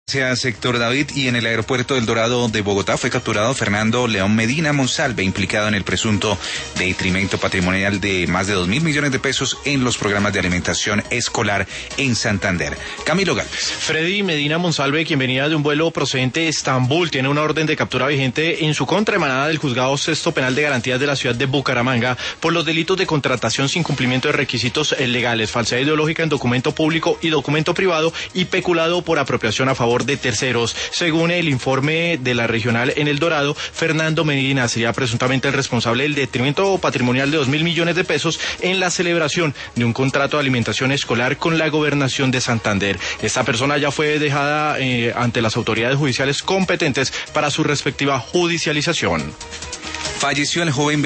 Gracias, Héctor David. Y en el aeropuerto del Dorado de Bogotá fue capturado Fernando León Medina Monsalve, implicado en el presunto detrimento patrimonial de más de 2.000 millones de pesos en los programas de alimentación escolar en Santander. Camilo Gálvez. Freddy Medina Monsalve, quien venía de un vuelo procedente de Estambul, tiene una orden de captura vigente en su contra emanada del Juzgado Sexto Penal de Garantías de la ciudad de Bucaramanga por los delitos de contratación sin cumplimiento de requisitos legales, falsedad ideológica en documento público y documento privado y peculado por apropiación a favor de terceros. Según el informe de la regional en El Dorado, Fernando Medina sería presuntamente el responsable del detrimento patrimonial de 2.000 millones de pesos en la celebración de un contrato de alimentación escolar con la gobernación de Santander. Esta persona ya fue dejada ante las autoridades judiciales competentes para su respectiva judicialización. Falleció el joven